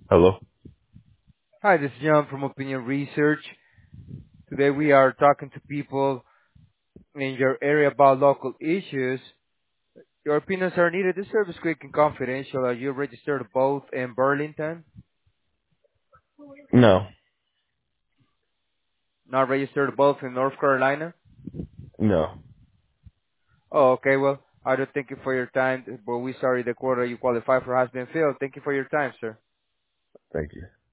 Hello? Hi, this is John from Opinion Research. Today we are talking to people in your area about local issues. Your opinions are needed. This service is quick and confidential. Are you registered to both in Burlington? No, Not registered to both in North Carolina? no. Oh, okay. Well, I do thank you for your time, but we sorry the quota you qualify for has been filled. Thank you for your time, sir. Thank you.